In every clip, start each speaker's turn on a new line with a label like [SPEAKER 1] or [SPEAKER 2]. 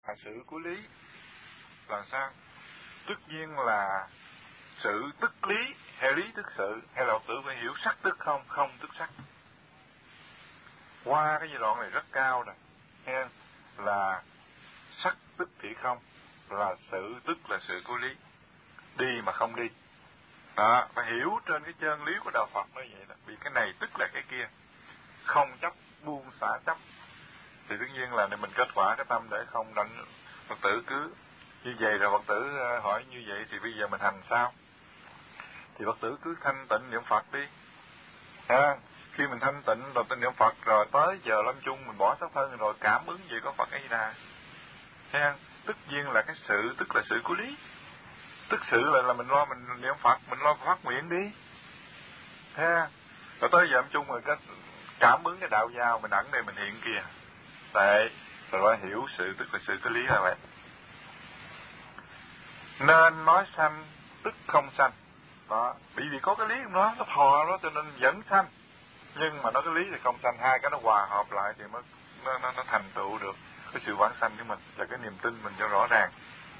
[SPEAKER 1] sự của lý là sao? Tất nhiên là sự tức lý, hay lý tức sự, hay là Phật tử phải hiểu sắc tức không, không tức sắc. Qua cái giai đoạn này rất cao rồi, nghe là sắc tức thị không, là sự tức là sự của lý, đi mà không đi. Đó, phải hiểu trên cái chân lý của đạo Phật nó vậy đó. Vì cái này tức là cái kia, không chấp, buông xả chấp, thì tất nhiên là mình kết quả cái tâm để không đánh. Phật tử cứ như vậy rồi Phật tử hỏi như vậy thì bây giờ mình hành sao? Thì Phật tử cứ thanh tịnh niệm Phật đi. Khi mình thanh tịnh rồi tin niệm Phật rồi tới giờ lâm chung mình bỏ xác thân rồi cảm ứng gì có Phật ấy ra. Tất nhiên là cái sự tức là sự của lý. Tức sự là mình lo mình niệm Phật, mình lo phát nguyện đi. Rồi tới giờ lâm chung rồi cái cảm ứng cái đạo giao mình ẩn đây mình hiện kia. Đấy, rồi hiểu sự tức là sự của lý là vậy. Nên nói sanh tức không sanh. Đó, bởi vì có cái lý nó thò nó cho nên vẫn sanh. Nhưng mà nó cái lý thì không sanh, hai cái nó hòa hợp lại thì nó thành tựu được cái sự vãng sanh của mình và cái niềm tin mình cho rõ ràng.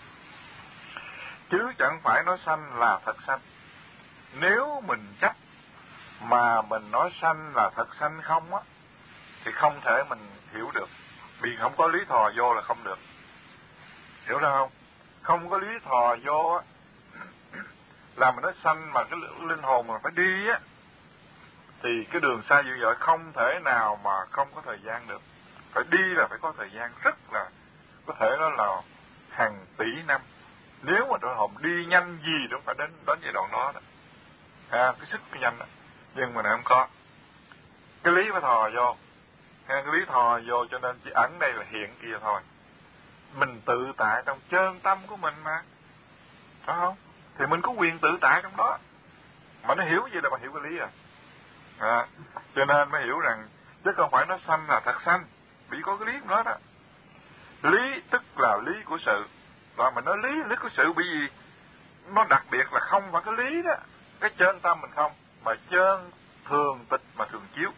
[SPEAKER 1] Chứ chẳng phải nói sanh là thật sanh. Nếu mình chấp mà mình nói sanh là thật sanh không á, thì không thể mình hiểu được. Vì không có lý thò vô là không được. Hiểu ra không? Không có lý thò vô á, là mình nói sanh mà cái linh hồn mình phải đi á, thì cái đường xa dữ dội không thể nào mà không có thời gian được. Phải đi là phải có thời gian rất là, có thể đó là hàng tỷ năm. Nếu mà đội hồn đi nhanh gì cũng phải đến giai đoạn đó đó. Cái sức cái nhanh đó. Nhưng mà này không có. Cái lý phải thò vô. Cái lý thò vô cho nên chỉ ẩn đây là hiện kia thôi. Mình tự tại trong chân tâm của mình mà. Phải không? Thì mình có quyền tự tại trong đó. Mà nó hiểu gì là mà hiểu cái lý à. Cho nên mới hiểu rằng chứ không phải nó sanh là thật sanh, bị có cái lý của nó đó. Lý tức là lý của sự. Và mình nói lý của sự bởi vì nó đặc biệt là không phải cái lý đó, cái chân tâm mình không, mà chân thường tịch mà thường chiếu.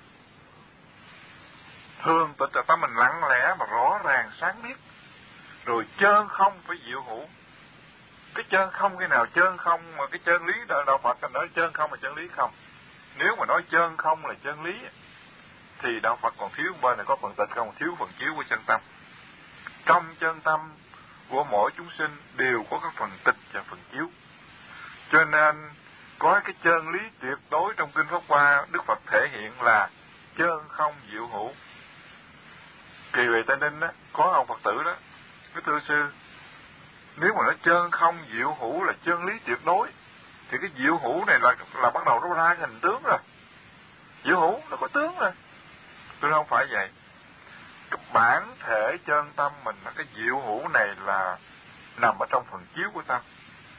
[SPEAKER 1] Thường tịch là tâm mình lặng lẽ mà rõ ràng sáng biết. Rồi chân không phải diệu hữu. Cái chân không cái nào chân không mà cái chân lý đạo Phật nói chân không là chân lý không. Nếu mà nói chân không là chân lý thì đạo Phật còn thiếu bên này có phần tịch không, thiếu phần chiếu của chân tâm. Trong chân tâm của mỗi chúng sinh đều có các phần tịch và phần chiếu. Cho nên có cái chân lý tuyệt đối trong kinh Pháp Hoa Đức Phật thể hiện là chân không diệu hữu. Kỳ về Tây Ninh á, có ông Phật tử đó, cái thưa sư, nếu mà nói chân không diệu hữu là chân lý tuyệt đối thì cái diệu hữu này là bắt đầu nó ra cái hình tướng rồi. Diệu hữu nó có tướng rồi. Tôi không phải vậy. Cái bản thể chân tâm mình, cái diệu hữu này là nằm ở trong phần chiếu của tâm.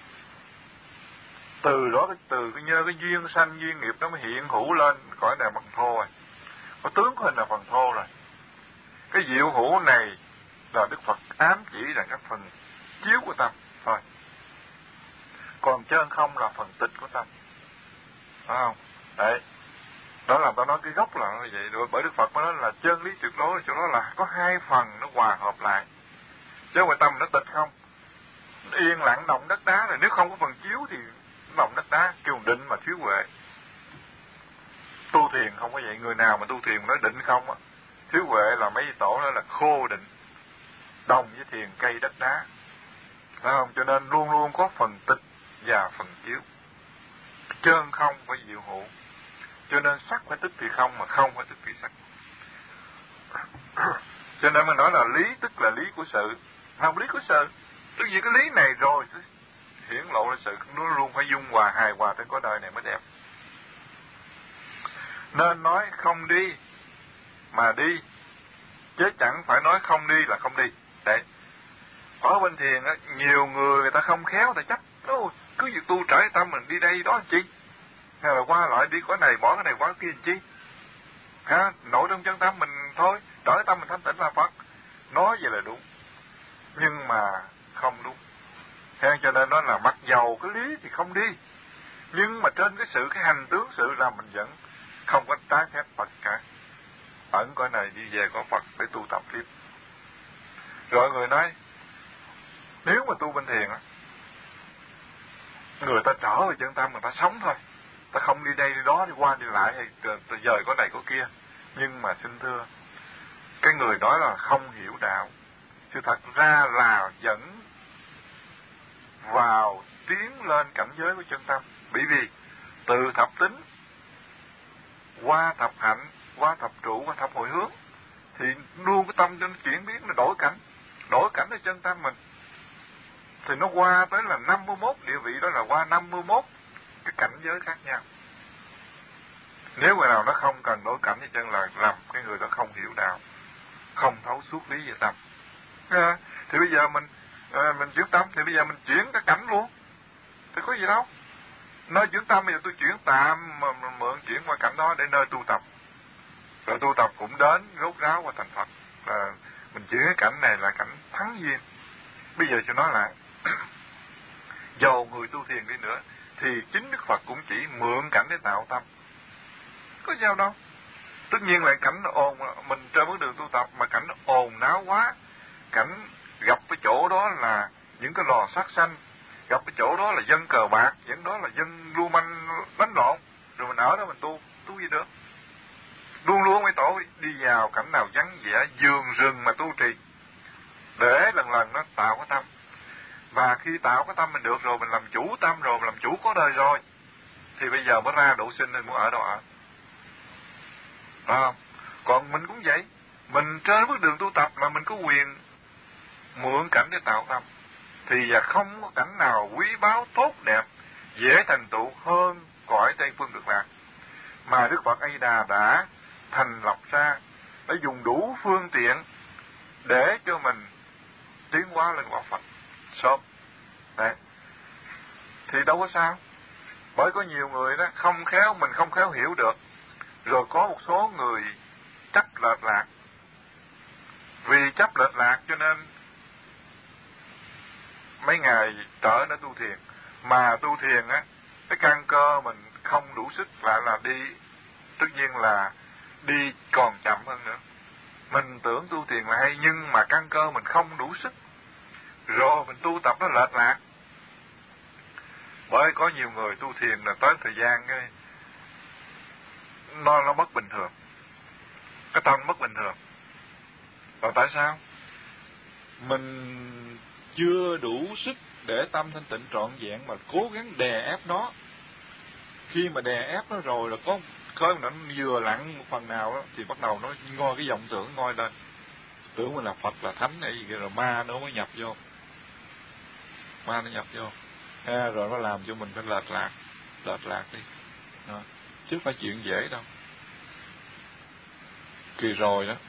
[SPEAKER 1] Từ đó từ cái nhờ cái duyên sanh duyên nghiệp nó mới hiện hữu lên cõi này bằng thô rồi. Có tướng của hình là phần thô rồi. Cái diệu hữu này là Đức Phật ám chỉ là các phần chiếu của tâm thôi. Còn chân không là phần tịch của tâm. Phải không? Đấy. Đó là tao nói cái gốc là như vậy. Rồi bởi Đức Phật mới nói là chân lý tuyệt đối, chỗ đó là có hai phần nó hòa hợp lại. Chứ không phải tâm nó tịch không. Nó yên lặng động đất đá rồi. Nếu không có phần chiếu thì động đất đá, kêu định mà thiếu huệ. Tu thiền không có vậy. Người nào mà tu thiền nói định không á, thiếu huệ là mấy tổ đó là khô định. Đồng với thiền cây đất đá. Phải không? Cho nên luôn luôn có phần tịch và phần chiếu. Chân không phải diệu hữu. Cho nên sắc phải tức thì không, mà không phải tức thì sắc. Cho nên mình nói là lý tức là lý của sự. Không lý của sự. Tức vì cái lý này rồi hiển lộ ra sự nó luôn phải dung hòa hài hòa trên cõi đời này mới đẹp. Nên nói không đi mà đi, chứ chẳng phải nói không đi là không đi. Đấy. Ở bên thiền á, nhiều người ta không khéo, ta chấp cứ việc tu trở tâm mình đi đây đó làm chi, hay là qua lại đi có này bỏ cái này qua cái kia làm chi. Nội trong chân tâm mình thôi, trở tâm mình thanh tịnh là Phật. Nói vậy là đúng, nhưng mà không đúng. Cho nên nó là mặc dầu cái lý thì không đi, nhưng mà trên cái hành tướng sự là mình vẫn không có trái phép Phật cả. Ẩn cõi này đi về có Phật để tu tập tiếp. Rồi người nói Nếu mà tu bên thiền á, người ta trở về chân tâm, người ta sống thôi, ta không đi đây đi đó, đi qua đi lại hay dời có này có kia. Nhưng mà xin thưa, cái người đó là không hiểu đạo. Sự thật ra là dẫn vào tiến lên cảnh giới của chân tâm. Bởi vì từ thập tính qua thập hạnh, qua thập trụ, qua thập hồi hướng, thì luôn cái tâm cho nó chuyển biến, nó đổi cảnh ở chân tâm mình. Thì nó qua tới là 51 địa vị, đó là qua 51 cái cảnh giới khác nhau. Nếu người nào nó không cần đổi cảnh thì chân là làm cái người đó không hiểu đạo, không thấu suốt lý về tâm. Thì bây giờ mình chuyển tâm, thì bây giờ mình chuyển cái cảnh luôn, thì có gì đâu. Nơi chuyển tâm bây giờ tôi chuyển tạm, mà mượn chuyển qua cảnh đó để nơi tu tập. Rồi tu tập cũng đến rốt ráo và thành Phật. Mình chuyển cái cảnh này là cảnh thắng duyên. Bây giờ cho nói lại, dầu người tu thiền đi nữa thì chính Đức Phật cũng chỉ mượn cảnh để tạo tâm, có sao đâu. Tất nhiên là cảnh nó ồn, mình trên bước đường tu tập mà cảnh nó ồn náo quá, cảnh gặp cái chỗ đó là những cái lò sát sanh, gặp cái chỗ đó là dân cờ bạc, những đó là dân lưu manh đánh lộn, rồi mình ở đó mình tu gì được. Luôn luôn mấy tổ đi vào cảnh nào vắng vẻ, vườn rừng mà tu trì, để lần lần nó tạo cái tâm. Và khi tạo cái tâm mình được rồi, mình làm chủ tâm rồi, mình làm chủ có đời rồi, thì bây giờ mới ra độ sinh thì muốn ở đâu ở. Còn mình cũng vậy, mình trên bước đường tu tập mà mình có quyền mượn cảnh để tạo tâm, thì không có cảnh nào quý báu tốt đẹp dễ thành tựu hơn cõi Tây Phương Cực Lạc mà Đức Phật A Di Đà đã thành lập ra, để dùng đủ phương tiện để cho mình tiến hóa lên quả Phật sớm. Đấy. Thì đâu có sao. Bởi có nhiều người đó không khéo, mình không khéo hiểu được. Rồi có một số người chấp lệch lạc. Vì chấp lệch lạc cho nên mấy ngày trở nó tu thiền. Mà tu thiền á, cái căn cơ mình không đủ sức, lại là đi, tất nhiên là đi còn chậm hơn nữa. Mình tưởng tu thiền là hay, nhưng mà căn cơ mình không đủ sức, rồi mình tu tập nó lệch lạc. Bởi có nhiều người tu thiền là tới thời gian cái nó mất bình thường, cái tâm mất bình thường. Và tại sao? Mình chưa đủ sức để tâm thanh tịnh trọn vẹn, mà cố gắng đè ép nó. Khi mà đè ép nó rồi là có nó vừa lặng một phần nào đó, thì bắt đầu nó ngoi cái vọng tưởng ngoi lên, tưởng mình là Phật là Thánh hay gì kia, rồi ma nó mới nhập vô, rồi nó làm cho mình phải lệch lạc đi. Đó. Chứ phải chuyện dễ đâu. Kỳ rồi đó,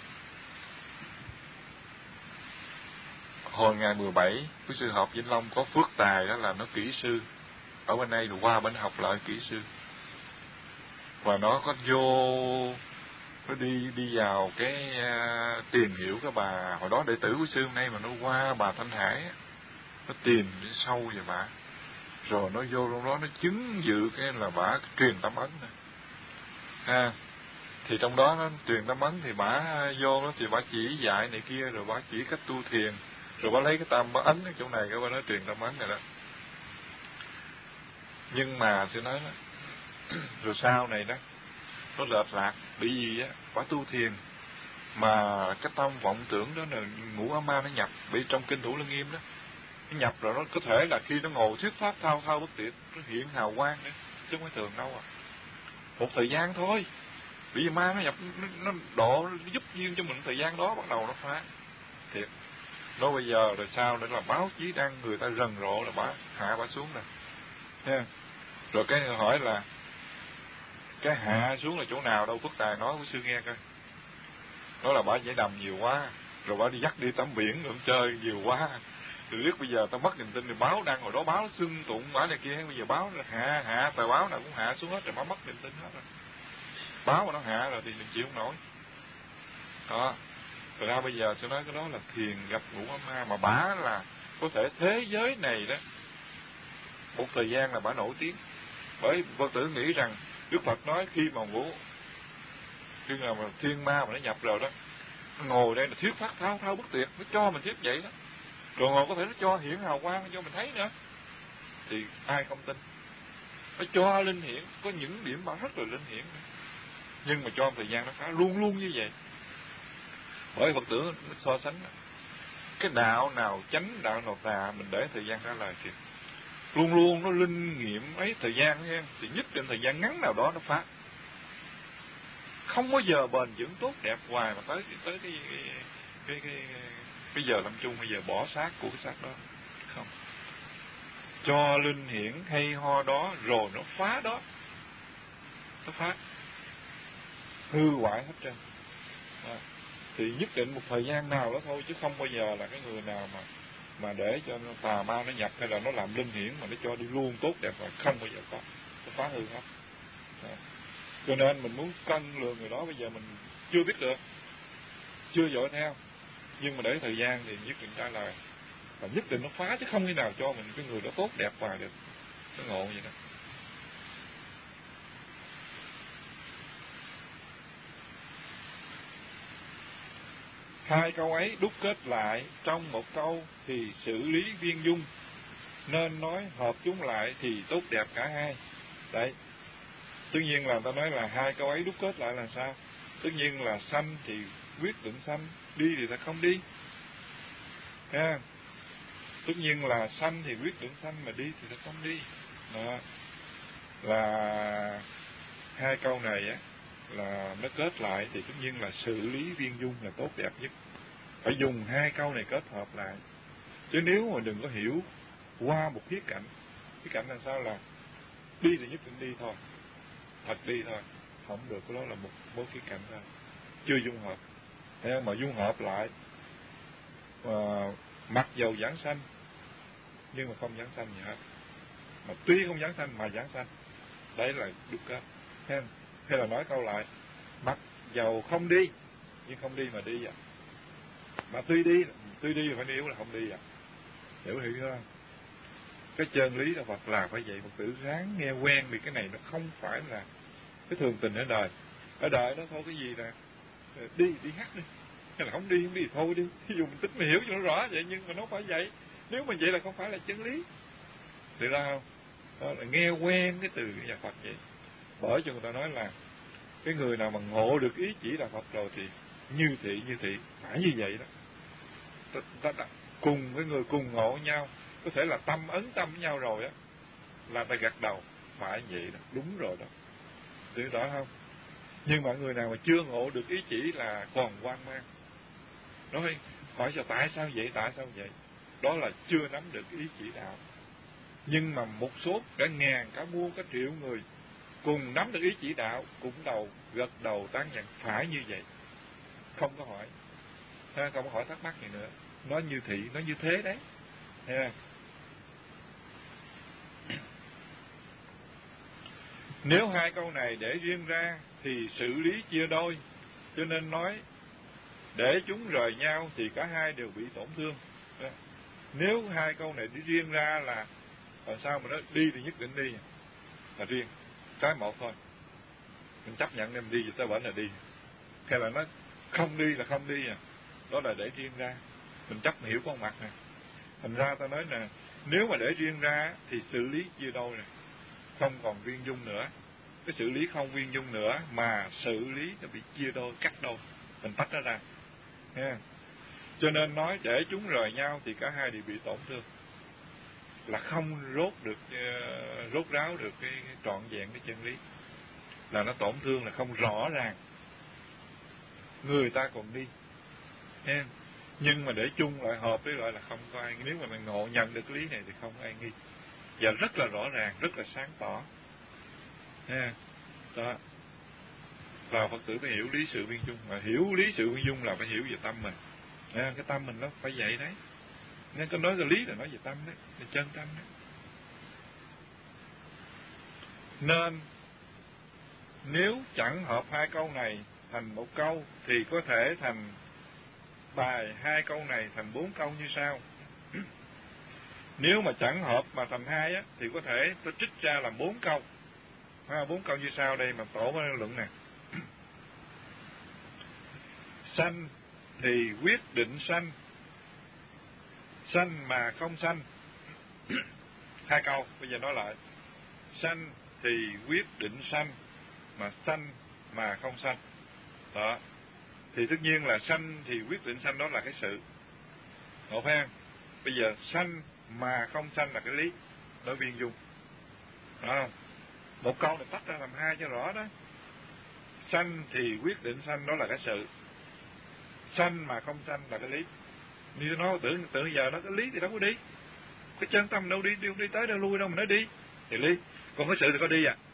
[SPEAKER 1] hồi ngày 17 quý sư học Vĩnh Long có phước tài đó là nó kỹ sư ở bên đây, rồi qua bên học lại kỹ sư, và nó có vô, nó đi vào cái tìm hiểu cái bà hồi đó đệ tử của sư hôm nay, mà nó qua bà Thanh Hải, nó tìm sâu về bà, rồi nó vô trong đó nó chứng dự cái là bà truyền tâm ấn này. Thì trong đó nó truyền tâm ấn, thì bà vô đó thì bà chỉ dạy này kia, rồi bà chỉ cách tu thiền, rồi bà lấy cái tâm bà ấn ở chỗ này, cái bà nói truyền tâm ấn này đó. Nhưng mà tôi nói đó, rồi sau này đó nó lệch lạc, bởi vì á bà tu thiền mà cái tâm vọng tưởng đó là ngũ ám ma nó nhập. Bởi trong kinh Thủ Lăng Nghiêm đó, nó nhập rồi, nó có thể là khi nó ngồi thuyết pháp thao thao bất tuyệt, nó hiện hào quang nữa, chứ không phải thường đâu một thời gian thôi. Bởi vì ma nó nhập, nó độ, nó giúp duyên cho mình thời gian đó, bắt đầu nó phá thiệt. Nó bây giờ rồi sao nữa là báo chí đang người ta rần rộ là hạ bà xuống rồi nha. Rồi cái hỏi là cái hạ xuống là chỗ nào đâu, Phước Tài nói của sư nghe coi. Nói là bà giải đầm nhiều quá, rồi bà đi dắt đi tắm biển rồi chơi nhiều quá, rồi biết bây giờ ta mất niềm tin. Thì báo đăng hồi đó báo xưng tụng bà này kia, bây giờ báo hạ tờ báo nào cũng hạ xuống hết rồi, bà mất niềm tin hết rồi. Báo mà nó hạ rồi thì mình chịu không nổi đó. Rồi ra bây giờ tôi nói cái đó là thiền gặp ngũ ám ma, mà bả là có thể thế giới này đó một thời gian là bả nổi tiếng. Bởi Phật tử nghĩ rằng Đức Phật nói khi mà thiên ma mà nó nhập rồi đó, nó ngồi đây là thuyết pháp thao thao bất tuyệt, nó cho mình thuyết vậy đó. Rồi ngồi có thể nó cho hiện hào quang cho mình thấy nữa, thì ai không tin. Nó cho linh hiển, có những điểm bản rất là linh hiển, nhưng mà cho một thời gian nó phá, luôn luôn như vậy. Bởi Phật tử so sánh cái đạo nào chánh, đạo nào tà, mình để thời gian trả lời kìa. Luôn luôn nó linh nghiệm ấy thời gian nha, thì nhất định thời gian ngắn nào đó nó phá. Không bao giờ bền vững tốt đẹp hoài mà tới cái giờ lâm chung, bây giờ bỏ xác của cái xác đó. Không. Cho linh hiển hay ho đó rồi nó phá đó. Nó phá. Hư hoại hết trơn. Thì nhất định một thời gian nào đó thôi, chứ không bao giờ là cái người nào mà để cho nó tà ma nó nhập hay là nó làm linh hiển mà nó cho đi luôn tốt đẹp rồi, không bao giờ có. Nó phá hư hết. Cho nên mình muốn cân lường người đó bây giờ mình chưa biết được, chưa dõi theo, nhưng mà để thời gian thì nhất định trả lời, và nhất định nó phá, chứ không khi nào cho mình cái người đó tốt đẹp hoài được. Nó ngộ vậy đó. Hai câu ấy đúc kết lại trong một câu thì xử lý viên dung, nên nói hợp chúng lại thì tốt đẹp cả hai. Đấy, tất nhiên là ta nói là hai câu ấy đúc kết lại là sao? Tất nhiên là sanh thì quyết định sanh, đi thì ta không đi. Ha. Tất nhiên là sanh thì quyết định sanh, mà đi thì ta không đi. Đó. Là hai câu này á, là nó kết lại thì tất nhiên là xử lý viên dung là tốt đẹp nhất. Phải dùng hai câu này kết hợp lại. Chứ nếu mà đừng có hiểu qua một khía cạnh là sao, là đi thì nhất định đi thôi, thật đi thôi, không được, cái đó là một khía cạnh thôi, chưa dung hợp. Thế mà dung hợp lại, mặc dầu giảng sanh nhưng mà không giảng sanh gì hết, mà tuy không giảng sanh mà giảng sanh, đấy là đúc kết. Hay là nói câu lại, mặc dầu không đi nhưng không đi mà đi à, mà tuy đi mà phải hiểu là không đi à. Hiểu không? Cái chân lý là Phật là phải vậy. Phật tử ráng nghe quen, vì cái này nó không phải là cái thường tình ở đời. Ở đời nó thôi, cái gì là đi hát đi, hay là không đi thì thôi đi. Ví dụ mình tính mình hiểu cho nó rõ vậy, nhưng mà nó phải vậy. Nếu mà vậy là không phải là chân lý, được ra không? Đó là nghe quen cái từ nhà Phật vậy. Bởi cho người ta nói là cái người nào mà ngộ được ý chỉ là Phật rồi thì như thị phải như vậy đó. Ta cùng cái người cùng ngộ nhau, có thể là tâm ấn tâm với nhau rồi á, là ta gật đầu phải vậy đó, đúng rồi đó, hiểu rõ không? Nhưng mà người nào mà chưa ngộ được ý chỉ là còn hoang mang, nói hỏi sao tại sao vậy, đó là chưa nắm được ý chỉ đạo. Nhưng mà một số cả ngàn, cả muôn, cả triệu người cùng nắm được ý chỉ đạo, cũng gật đầu tán nhận phải như vậy, không có hỏi, không có hỏi thắc mắc gì nữa, nó như thị, nó như thế đấy. Nếu hai câu này để riêng ra thì xử lý chia đôi, cho nên nói để chúng rời nhau thì cả hai đều bị tổn thương. Nếu hai câu này đi riêng ra là sao mà nó đi thì nhất định đi là riêng, cái một thôi, mình chấp nhận em đi, tới bển là đi, hay là nó không đi là không đi đó là để riêng ra, mình chấp hiểu con mặt nè. Thành ra ta nói nè, nếu mà để riêng ra thì xử lý chia đôi nè, không còn viên dung nữa. Cái xử lý không viên dung nữa, mà xử lý nó bị chia đôi, cắt đôi, mình tách nó ra. Cho nên nói để chúng rời nhau thì cả hai đều bị tổn thương, là không rốt ráo được cái trọn vẹn cái chân lý, là nó tổn thương, là không rõ ràng. Người ta còn đi, nhưng mà để chung lại hợp với lại là không có ai. Nếu mà mình ngộ nhận được cái lý này thì không ai nghi, và rất là rõ ràng, rất là sáng tỏ. Đó là Phật tử phải hiểu lý sự viên dung. Mà hiểu lý sự viên dung là phải hiểu về tâm mình. Cái tâm mình nó phải vậy đấy. Nên có nói cái lý là nói về tâm đấy, về chân tâm đấy. Nên nếu chẳng hợp hai câu này thành một câu thì có thể thành bài hai câu này thành 4 câu như sau. Nếu mà chẳng hợp mà thành hai á, thì có thể tôi trích ra làm 4 câu. 4 câu như sau đây mà tổ với luận nè. Sanh thì quyết định sanh, Sanh mà không sanh. Hai câu, bây giờ nói lại. Sanh thì quyết định sanh, mà sanh mà không sanh. Đó. Thì tất nhiên là sanh thì quyết định sanh, đó là cái sự. Ngộ phải không? Bây giờ sanh mà không sanh là cái lý, nói viên dung. Đó không? Một câu này tách ra làm hai cho rõ đó. Sanh thì quyết định sanh, đó là cái sự. Sanh mà không sanh là cái lý. Như nó tưởng giờ nó cái lý thì đâu có đi. Cái chân tâm đâu đi tới đâu lui đâu mà nó đi. Thì lý. Còn cái sự thì có đi à.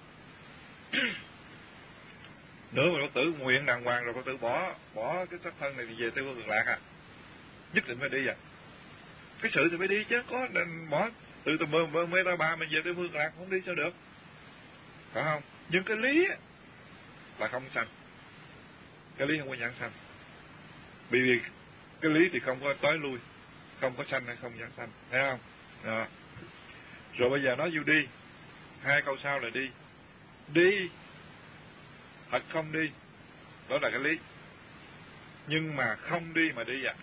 [SPEAKER 1] Nữa mà Phật tử nguyện đàng hoàng rồi Phật tử bỏ cái sắc thân này thì về Tây Phương Cực Lạc à. Nhất định phải đi à. Cái sự thì phải đi chứ, có bỏ từ mê ta bà mình về Tây Phương Cực Lạc không đi sao được. Phải không? Nhưng cái lý là không sanh. Cái lý không có giảng sanh. Bởi vì cái lý thì không có tới lui, không có sanh hay không giảng sanh, thấy không? Đó. Rồi bây giờ nói vô đi. Hai câu sau là đi. Đi thật không đi, đó là cái lý. Nhưng mà không đi mà đi à.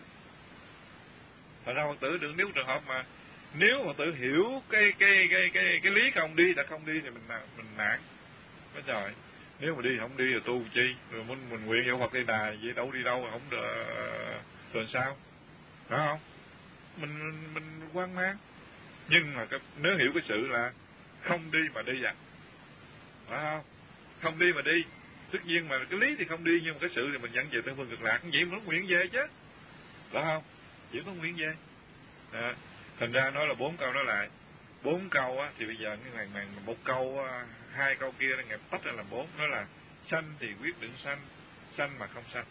[SPEAKER 1] Thật ra Phật tử đừng, nếu trường hợp mà nếu Phật tử hiểu cái lý không đi là không đi thì mình nản. Cái trời, nếu mà đi không đi rồi tu chi, rồi mình nguyện vào Phật đây đà vậy đâu đi đâu không được rồi sao? Phải không? Mình hoang mang. Nhưng mà nếu hiểu cái sự là không đi mà đi à. Phải không? Không đi mà đi. Tất nhiên mà cái lý thì không đi, nhưng mà cái sự thì mình dẫn về Tây Phương Cực Lạc. Vậy mà nó nguyện về chứ. Phải không? Chỉ có nguyện về. Đó. Thành ra nói là 4 câu nói lại. 4 câu á, thì bây giờ cái này một câu, 2 câu kia ngày tách ra làm 4. Đó là sanh thì quyết định sanh, sanh mà không sanh.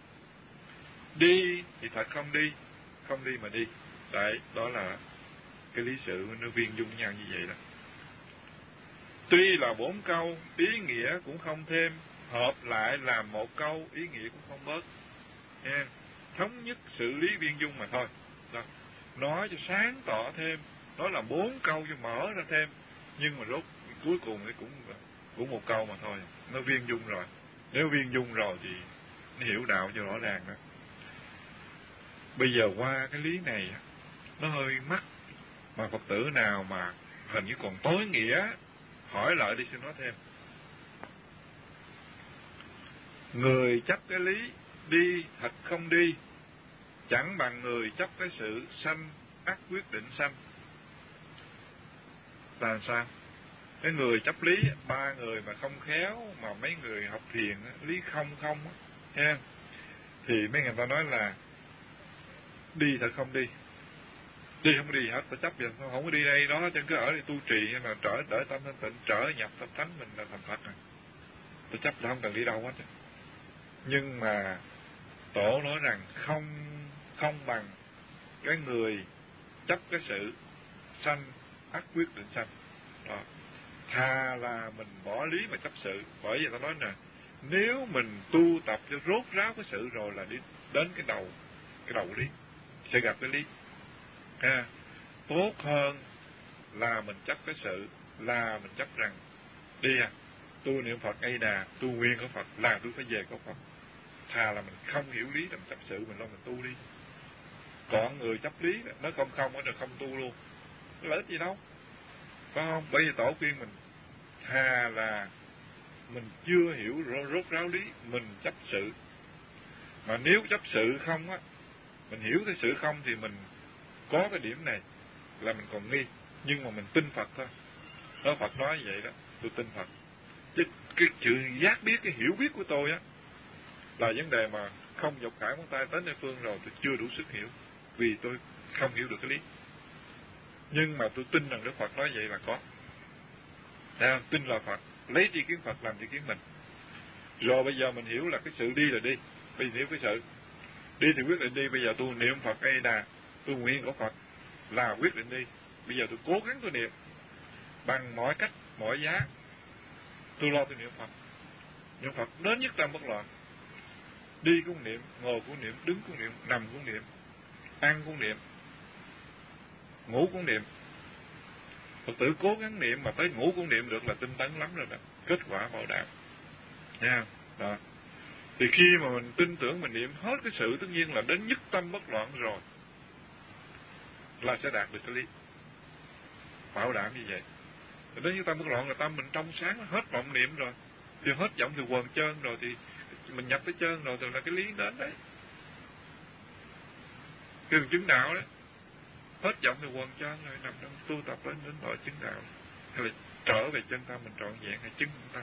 [SPEAKER 1] Đi thì thật không đi, không đi mà đi. Đấy, đó là cái lý sự nó viên dung nhau như vậy đó. Tuy là 4 câu, ý nghĩa cũng không thêm, hợp lại làm một câu, ý nghĩa cũng không bớt. Nha. Thống nhất xử lý viên dung mà thôi. Đó. Nói cho sáng tỏ thêm, đó là 4 câu cho mở ra thêm, nhưng mà rốt cuối cùng thì cũng một câu mà thôi. Nó viên dung rồi. Nếu viên dung rồi thì nó hiểu đạo cho rõ ràng đó. Bây giờ qua cái lý này nó hơi mắc, mà Phật tử nào mà hình như còn tối nghĩa hỏi lại đi xin nói thêm. Người chấp cái lý đi thật không đi, chẳng bằng người chấp cái sự sanh ắt quyết định sanh. Là sao? Cái người chấp lý, 3 người mà không khéo, mà mấy người học thiền lý không ha, thì mấy người ta nói là đi thật không đi. Đi không đi hết, phải chấp vậy, không có đi đây đó, chứ cứ ở đây tu trì mà đỡ tâm thanh tịnh, trở nhập tâm thánh mình là thành Phật rồi. Tôi chấp là không cần đi đâu hết. Nhưng mà Tổ nói rằng không bằng cái người chấp cái sự sanh ắt quyết định sanh. Đó. Thà là mình bỏ lý mà chấp sự. Bởi vì ta nói nè, nếu mình tu tập cho rốt ráo cái sự rồi là đi đến cái đầu lý, sẽ gặp cái lý. Tốt hơn là mình chấp cái sự, là mình chấp rằng đi tu niệm Phật A Đà, tu nguyên của Phật là tôi phải về có Phật. Thà là mình không hiểu lý, mình chấp sự, mình lo mình tu đi. Còn người chấp lý nó không rồi không tu luôn, có lợi ích gì đâu, phải không? Bởi vì Tổ khuyên mình thà là mình chưa hiểu rốt ráo lý, mình chấp sự. Mà nếu chấp sự không á, mình hiểu cái sự không thì mình có cái điểm này là mình còn nghi, nhưng mà mình tin Phật thôi. Đó, Phật nói vậy đó, tôi tin Phật. Chứ cái sự giác biết, cái hiểu biết của tôi á là vấn đề mà không dọc khải ngón tay tới nơi phương rồi tôi chưa đủ sức hiểu, vì tôi không hiểu được cái lý. Nhưng mà tôi tin rằng Đức Phật nói vậy là có. Tin là Phật, lấy tri kiến Phật làm tri kiến mình. Rồi bây giờ mình hiểu là cái sự đi là đi. Bây giờ hiểu cái sự đi thì quyết định đi. Bây giờ tôi niệm Phật A Đà, tôi nguyện của Phật là quyết định đi. Bây giờ tôi cố gắng tôi niệm bằng mọi cách, mọi giá. Tôi lo tôi niệm Phật. Niệm Phật đến nhất tâm bất loạn. Đi cũng niệm, ngồi cũng niệm, đứng cũng niệm, nằm cũng niệm, ăn cũng niệm, ngủ cũng niệm. Phật tử cố gắng niệm mà tới ngủ cũng niệm được là tinh tấn lắm rồi đó. Kết quả bảo đảm. Nha. Đó. Thì khi mà mình tin tưởng mình niệm hết cái sự, tất nhiên là đến nhất tâm bất loạn rồi.
[SPEAKER 2] là sẽ đạt được cái lý. Bảo đảm như vậy. Nếu như tâm bất loạn là tâm mình trong sáng, hết vọng niệm rồi, thì hết vọng từ quần trơn rồi, thì mình nhập tới trơn rồi, thì là cái lý đến đấy. Cái chứng đạo đó, hết vọng từ quần trơn rồi, nằm trong tu tập đến loại chứng đạo, hay là trở về chân tâm mình trọn vẹn, hay chứng tâm.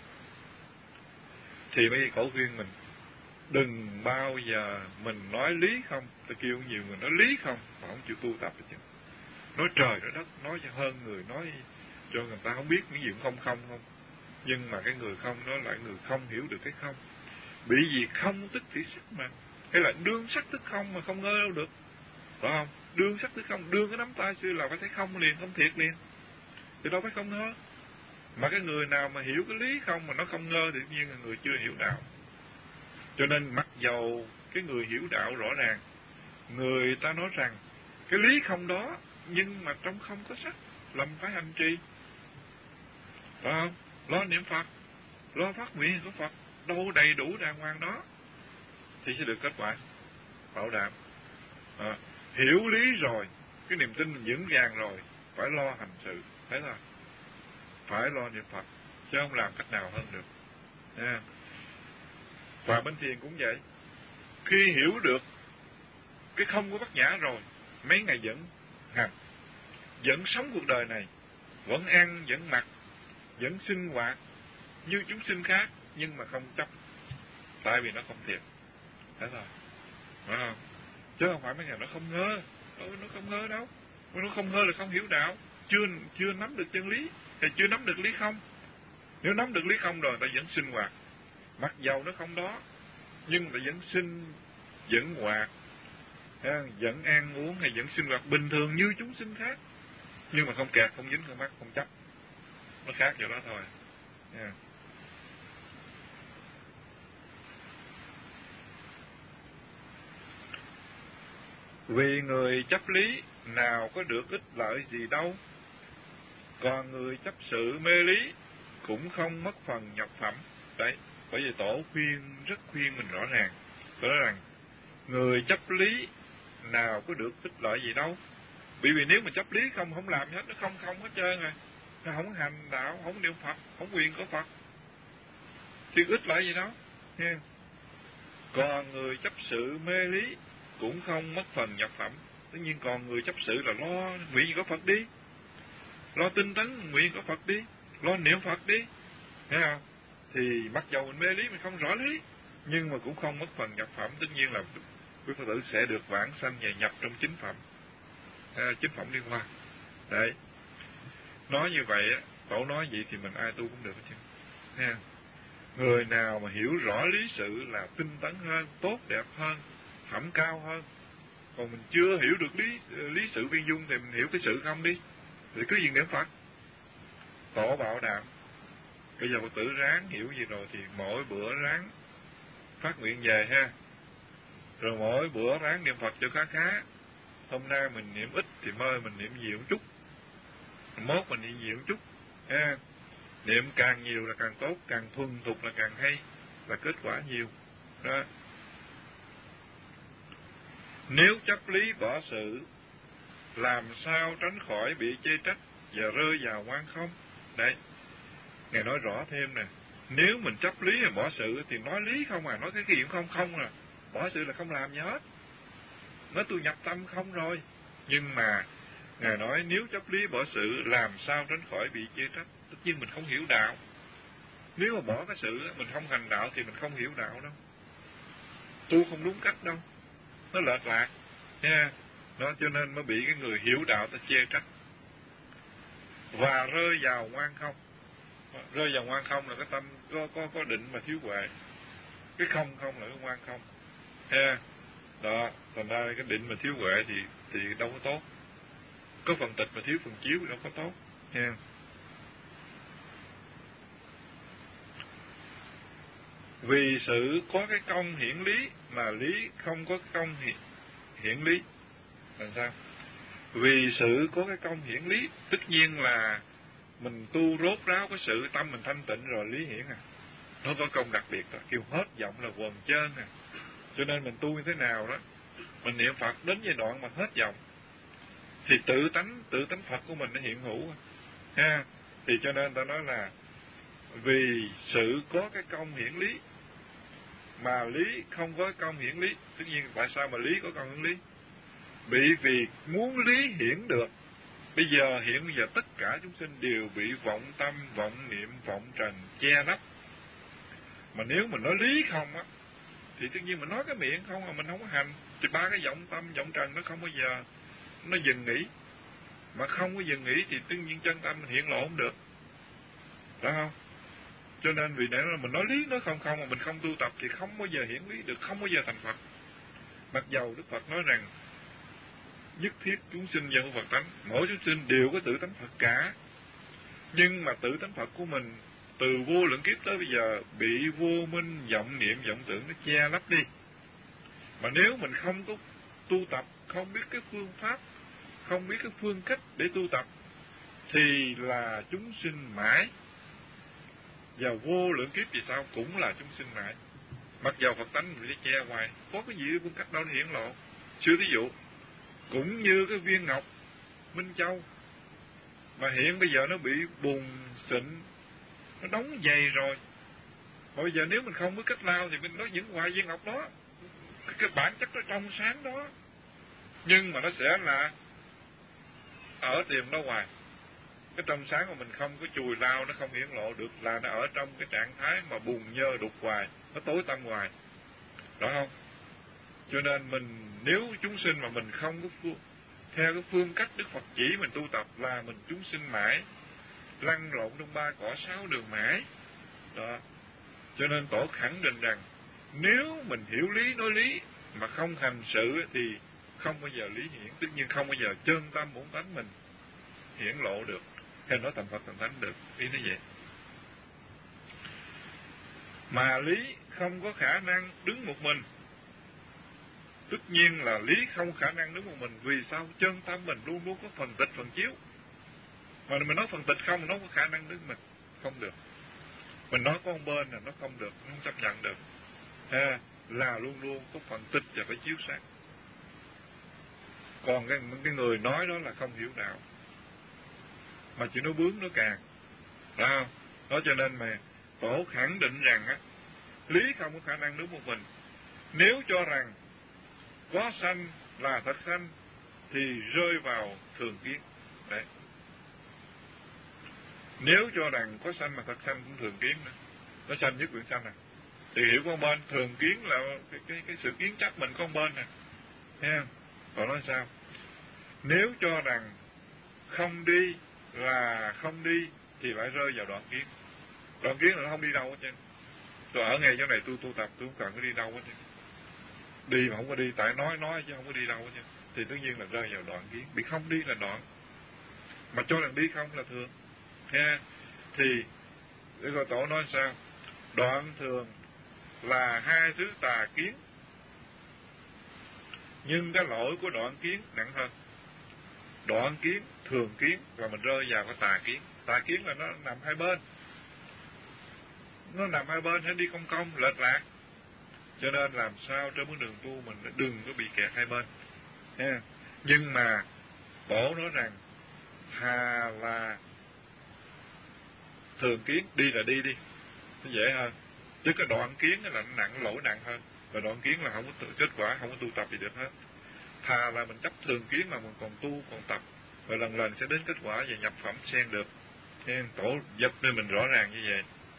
[SPEAKER 2] Thì mấy khẩu khuyên mình đừng bao giờ mình nói lý không. Ta kêu nhiều người nói lý không mà không chịu tu tập được chứ. Nói trời nói đất, nói cho hơn người, nói cho người ta không biết những gì không không. Nhưng mà cái người không đó lại người không hiểu được cái không. Bởi vì không tức thì sắc mà. Hay là đương sắc tức không mà không ngơ đâu được. Phải không? Đương sắc tức không, đương cái nắm tay xưa là phải thấy không liền, không thiệt liền. Thì đâu phải không ngơ. Mà cái người nào mà hiểu cái lý không mà nó không ngơ thì tự nhiên là người chưa hiểu đạo. Cho nên mặc dầu cái người hiểu đạo rõ ràng, người ta nói rằng cái lý không đó, nhưng mà trong không có sắc, làm phải hành trì. Phải không? Lo niệm Phật, lo phát nguyện của Phật, đâu đầy đủ đàng hoàng đó, thì sẽ được kết quả bảo đảm. Hiểu lý rồi, cái niềm tin mình vững vàng rồi, phải lo hành sự, thấy không? Phải lo niệm Phật, chứ không làm cách nào hơn được. Nha. Và bên thiền cũng vậy. Khi hiểu được cái không của Bát Nhã rồi, mấy ngày vẫn hành, vẫn sống cuộc đời này, vẫn ăn, vẫn mặc, vẫn sinh hoạt như chúng sinh khác, nhưng mà không chấp, tại vì nó không thiệt. Thấy rồi, phải không? Chứ không phải mấy ngày nó không ngơ, nó không ngơ đâu. Nó không ngơ là không hiểu đạo, chưa nắm được chân lý, hay chưa nắm được lý không. Nếu nắm được lý không rồi, ta vẫn sinh hoạt, mặc dầu nó không đó, nhưng ta vẫn sinh, vẫn hoạt, vẫn ăn uống hay vẫn sinh hoạt bình thường như chúng sinh khác, nhưng mà không kẹt, không dính, không mắc, không chấp. Nó khác vậy đó thôi. Yeah. Vì người chấp lý nào có được ích lợi gì đâu, còn người chấp sự mê lý cũng không mất phần nhập phẩm. Đấy, bởi vì tổ rất khuyên mình rõ ràng, có nói rằng người chấp lý nào có được ích lợi gì đâu. Bởi vì nếu mà chấp lý không làm hết, nó không hết trơn rồi, nó không hành đạo, không niệm Phật, không quyền của Phật, thì ích lợi gì đâu. Yeah. Còn người chấp sự mê lý cũng không mất phần nhập phẩm. Tất nhiên còn người chấp sự là lo nguyện của Phật đi, lo tinh tấn nguyện của Phật đi, lo niệm Phật đi, thấy không? Thì mặc dầu mình mê lý, mình không rõ lý, nhưng mà cũng không mất phần nhập phẩm. Tất nhiên là quý Phật tử sẽ được vãng sanh và nhập trong chính phẩm, chính phẩm liên hoa. Đấy, nói như vậy á, tổ nói vậy thì mình ai tu cũng được chứ. Nha. Người nào mà hiểu rõ lý sự là tinh tấn hơn, tốt đẹp hơn, phẩm cao hơn. Còn mình chưa hiểu được lý sự viên dung thì mình hiểu cái sự không đi, thì cứ việc niệm Phật. Tổ bảo đảm. Bây giờ Phật tử ráng hiểu gì rồi thì mỗi bữa ráng phát nguyện về ha. Rồi mỗi bữa ráng niệm Phật cho khá. Hôm nay mình niệm ít thì mai mình niệm nhiều một chút, mốt mình niệm nhiều một chút ha. Niệm càng nhiều là càng tốt, càng thuần thục là càng hay, là kết quả nhiều đó. Nếu chấp lý bỏ sự, làm sao tránh khỏi bị chê trách và rơi vào oan không? Đấy, Ngài nói rõ thêm nè. Nếu mình chấp lý mà bỏ sự thì nói lý không à, nói cái chuyện không à. Bỏ sự là không làm gì hết, nói tôi nhập tâm không rồi. Nhưng mà Ngài nói nếu chấp lý bỏ sự, làm sao tránh khỏi bị chê trách? Tất nhiên mình không hiểu đạo. Nếu mà bỏ cái sự, mình không hành đạo thì mình không hiểu đạo đâu, tu không đúng cách đâu, nó lệch lạc nha. Đó, cho nên mới bị cái người hiểu đạo ta chê trách và rơi vào ngoan không. Rơi vào ngoan không là cái tâm có định mà thiếu huệ. Cái không là cái ngoan không ha. Đó, thành ra cái định mà thiếu huệ thì đâu có tốt. Có phần tịch mà thiếu phần chiếu thì đâu có tốt ha. Vì sự có cái công hiển lý mà lý không có cái công hiển lý. Làm sao? Vì sự có cái công hiển lý, tất nhiên là mình tu rốt ráo cái sự tâm mình thanh tịnh rồi lý hiển à. Nó có công đặc biệt đó, kêu hết vọng là quần trơn à. Cho nên mình tu như thế nào đó, mình niệm Phật đến giai đoạn mà hết vọng, thì tự tánh Phật của mình nó hiện hữu ha. Thì cho nên ta nói là vì sự có cái công hiển lý mà lý không có công hiển lý. Tất nhiên tại sao mà lý có công hiển lý? Vì muốn lý hiển được, bây giờ tất cả chúng sinh đều bị vọng tâm, vọng niệm, vọng trần che lấp. Mà nếu mình nói lý không á, thì tất nhiên mình nói cái miệng không mà mình không có hành, thì ba cái vọng tâm, vọng trần nó không bao giờ nó dừng nghỉ. Mà không có dừng nghỉ thì tất nhiên chân tâm mình hiện lộ không được, phải không? Cho nên vì nếu mình nói lý nói không mà mình không tu tập thì không bao giờ hiển lý được, không bao giờ thành Phật. Mặc dầu Đức Phật nói rằng nhất thiết chúng sinh dân Phật tánh, mỗi chúng sinh đều có tự tánh Phật cả, nhưng mà tự tánh Phật của mình từ vô lượng kiếp tới bây giờ bị vô minh, vọng niệm, vọng tưởng nó che lấp đi. Mà nếu mình không có tu tập, không biết cái phương pháp, không biết cái phương cách để tu tập, thì là chúng sinh mãi, và vô lượng kiếp vì sao cũng là chúng sinh mãi. Mặc dầu Phật tánh mình che hoài, có cái gì phương cách đâu để hiển lộ. Sư thí dụ, cũng như cái viên ngọc Minh Châu, mà hiện bây giờ nó bị bùn xịn, nó đóng dày rồi. Mà bây giờ nếu mình không có cách lao thì mình nói vẫn hoài viên ngọc đó, cái bản chất nó trong sáng đó, nhưng mà nó sẽ là ở tìm đó hoài. Cái trong sáng mà mình không có chùi lao, nó không hiển lộ được, là nó ở trong cái trạng thái mà bùn nhơ đục hoài, nó tối tăm hoài, rõ không? Cho nên mình, nếu chúng sinh mà mình không có theo cái phương cách Đức Phật chỉ mình tu tập, là mình chúng sinh mãi, lăn lộn trong ba cõi sáu đường mãi đó. Cho nên Tổ khẳng định rằng nếu mình hiểu lý nói lý mà không hành sự thì không bao giờ lý hiển, tất nhiên không bao giờ chân tâm bổn tánh mình hiển lộ được, hay nói thành Phật thành Thánh được. Ý nó vậy. Mà lý không có khả năng đứng một mình, tất nhiên là lý không khả năng đứng một mình. Vì sao? Chân tâm mình luôn luôn có phần tịch phần chiếu. Mà mình nói phần tịch không, nó có khả năng đứng mình không được. Mình nói có một bên là nó không được, nó không chấp nhận được. Là luôn luôn có phần tịch và phải chiếu sáng. Còn cái người nói đó là không hiểu đạo, mà chỉ nói bướng nó càng, phải không? Đó cho nên mà Tổ khẳng định rằng á, lý không có khả năng đứng một mình. Nếu cho rằng có sanh là thật sanh thì rơi vào thường kiến. Đấy. Nếu cho rằng có sanh mà thật sanh cũng thường kiến nữa. Nó sanh nhất quyển sanh này. Thì hiểu con bên, thường kiến là cái sự kiến chấp mình con bên nè. Thấy không? Còn nói sao? Nếu cho rằng không đi là không đi thì lại rơi vào đoạn kiến. Đoạn kiến là nó không đi đâu hết trơn. Tôi ở ngay chỗ này tôi tu tập, tôi không cần có đi đâu hết trơn. Đi mà không có đi, tại nói chứ không có đi đâu hết trơn. Thì tất nhiên là rơi vào đoạn kiến. Bị không đi là đoạn, mà cho rằng đi không là thường. Ha. Thì để coi Tổ nói sao? Đoạn thường là hai thứ tà kiến, nhưng cái lỗi của đoạn kiến nặng hơn. Đoạn kiến, thường kiến là mình rơi vào cái tà kiến. Tà kiến là nó nằm hai bên, nó nằm hai bên, hết đi công lệch lạc. Cho nên làm sao trên bước đường tu mình đừng có bị kẹt hai bên. Ha. Nhưng mà Tổ nói rằng thà là thường kiến, đi là đi, nó dễ hơn. Chứ cái đoạn kiến là nặng, lỗi nặng hơn. Và đoạn kiến là không có kết quả, không có tu tập gì được hết. Thà là mình chấp thường kiến mà mình còn tu, còn tập, và lần lần sẽ đến kết quả và nhập phẩm sen được. Nên Tổ giúp nên mình rõ ràng như vậy.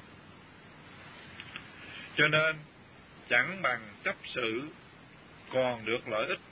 [SPEAKER 2] Cho nên chẳng bằng chấp sự còn được lợi ích,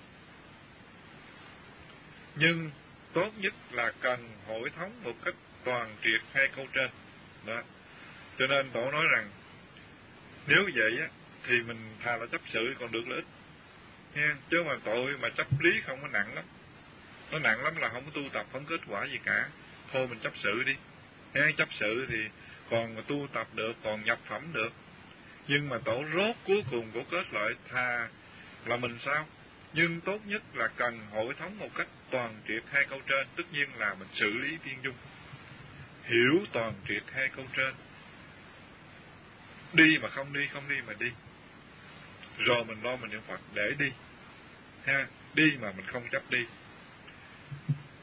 [SPEAKER 2] nhưng tốt nhất là cần hội thống một cách toàn triệt hai câu trên đó. Cho nên Tổ nói rằng nếu vậy á, thì mình thà là chấp sự còn được lợi ích nha. Chứ mà tội mà chấp lý không có nặng lắm. Nó nặng lắm là không có tu tập, không kết quả gì cả. Thôi mình chấp sự đi. Chấp sự thì còn mà tu tập được, còn nhập phẩm được. Nhưng mà Tổ rốt cuối cùng của kết lợi thà là mình sao? Nhưng tốt nhất là cần hội thống một cách toàn triệt hai câu trên. Tất nhiên là mình xử lý viên dung, hiểu toàn triệt hai câu trên. Đi mà không đi, không đi mà đi. Rồi mình lo mình niệm Phật để đi. Ha, đi mà mình không chấp đi.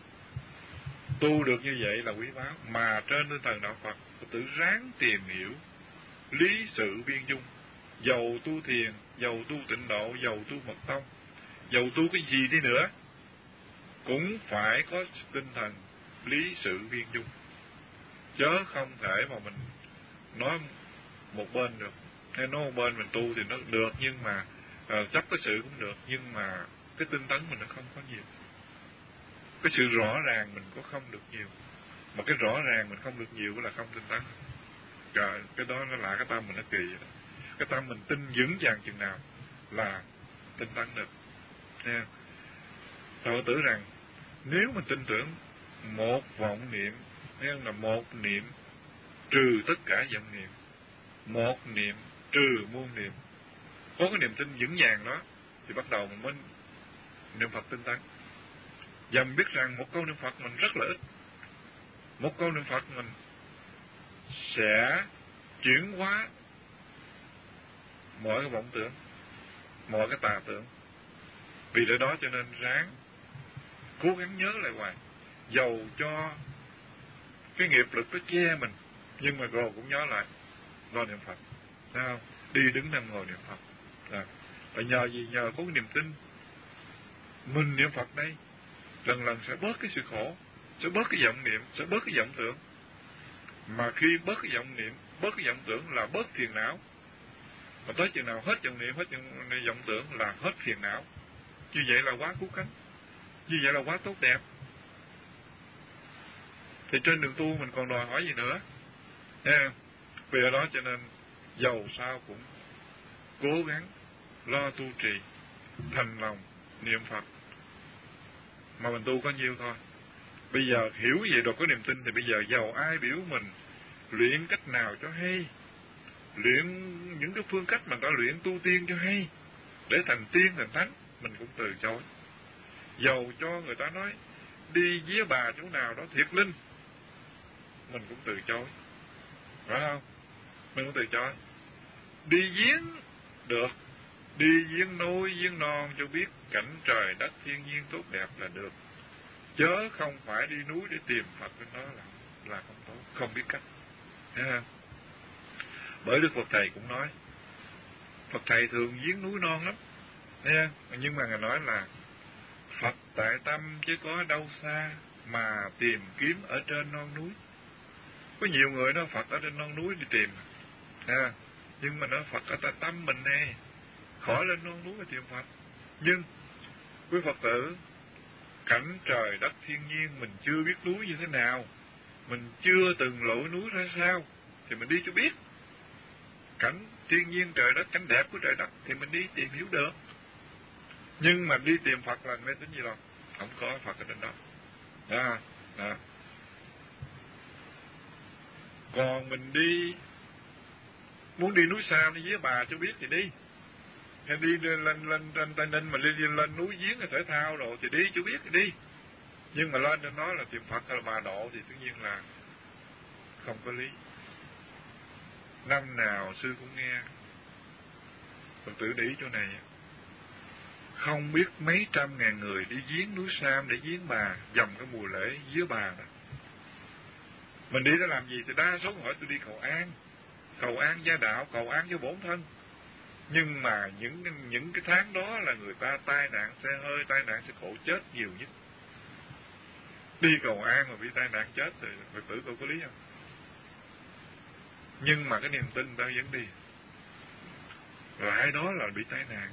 [SPEAKER 2] Tu được như vậy là quý báu. Mà trên tinh thần đạo Phật, Phật tử ráng tìm hiểu lý sự viên dung. Dầu tu thiền, dầu tu tịnh độ, dầu tu mật tông, dầu tu cái gì đi nữa, cũng phải có tinh thần lý sự viên dung. Chớ không thể mà mình nói một bên được. Hay nói một bên mình tu thì nó được, nhưng mà chấp cái sự cũng được, nhưng mà cái tinh tấn mình nó không có nhiều. Cái sự rõ ràng mình có không được nhiều. Mà cái rõ ràng mình không được nhiều là không tinh tấn. Trời, cái đó nó là cái tâm mình nó kỳ vậy đó. Cái tâm mình tin vững vàng chừng nào là tinh tấn được. Nha. Tôi tưởng rằng nếu mình tin tưởng một vọng niệm, là một niệm trừ tất cả vọng niệm, một niệm trừ muôn niệm, có cái niềm tin vững vàng đó, thì bắt đầu mình mới niệm Phật tinh tấn. Và mình biết rằng một câu niệm Phật mình rất là ít. Một câu niệm Phật mình sẽ chuyển hóa mọi cái vọng tưởng, mọi cái tà tưởng. Vì lẽ đó cho nên ráng cố gắng nhớ lại hoài. Dầu cho cái nghiệp lực nó che mình, nhưng mà rồi cũng nhớ lại lo niệm Phật. Thấy không? Đi đứng nằm ngồi niệm Phật. Và nhờ gì? Nhờ có cái niềm tin mình niệm Phật đây, lần lần sẽ bớt cái sự khổ, sẽ bớt cái vọng niệm, sẽ bớt cái vọng tưởng. Mà khi bớt cái vọng niệm, bớt cái vọng tưởng là bớt phiền não. Mà tới chừng nào hết vọng niệm, hết vọng tưởng là hết phiền não. Như vậy là quá cứu cánh, như vậy là quá tốt đẹp. Thì trên đường tu mình còn đòi hỏi gì nữa? Vì đó cho nên dầu sao cũng cố gắng lo tu trì, thành lòng niệm Phật. Mà mình tu có nhiêu thôi. Bây giờ hiểu vậy rồi có niềm tin, thì bây giờ dầu ai biểu mình luyện cách nào cho hay, luyện những cái phương cách mà ta luyện tu tiên cho hay, để thành tiên thành thánh, mình cũng từ chối. Dầu cho người ta nói đi vía bà chỗ nào đó thiệt linh, mình cũng từ chối. Phải không? Mình cũng từ chối. Đi giếng được, đi giếng nôi giếng non cho biết cảnh trời đất thiên nhiên tốt đẹp là được, chớ không phải đi núi để tìm Phật bên đó là không tốt, không biết cách. Thấy không? Bởi Đức Phật Thầy cũng nói, Phật Thầy thường giếng núi non lắm, thấy không? Nhưng mà Ngài nói là Phật tại tâm chứ có đâu xa, mà tìm kiếm ở trên non núi. Có nhiều người nói Phật ở trên non núi đi tìm, nhưng mà nói Phật ở tại tâm mình nè, khỏi lên non núi mà tìm Phật. Nhưng quý Phật tử, cảnh trời đất thiên nhiên mình chưa biết núi như thế nào, mình chưa từng lội núi ra sao, thì mình đi cho biết. Cảnh thiên nhiên trời đất, cảnh đẹp của trời đất thì mình đi tìm hiểu được. Nhưng mà đi tìm Phật là mê tín gì đâu, không có Phật ở trên đó. Còn mình đi, muốn đi núi Sam đi với bà cho biết thì đi. Hay đi lên Tây Ninh mà lên núi giếng là thể thao rồi thì đi cho biết thì đi. Nhưng mà lên trên đó là tìm Phật hay là bà độ thì tất nhiên là không có lý. Năm nào sư cũng nghe Phật tử để ý chỗ này, không biết mấy trăm ngàn người đi giếng núi Sam để giếng bà, dầm cái mùa lễ vía bà đó. Mình đi đó làm gì? Thì đa số hỏi tôi đi cầu an gia đạo, cầu an cho bổn thân. Nhưng mà những cái tháng đó là người ta tai nạn xe hơi, tai nạn xe cộ chết nhiều nhất. Đi cầu an mà bị tai nạn chết thì Phật tử tôi có lý không? Nhưng mà cái niềm tin ta vẫn đi. Lại đó là bị tai nạn.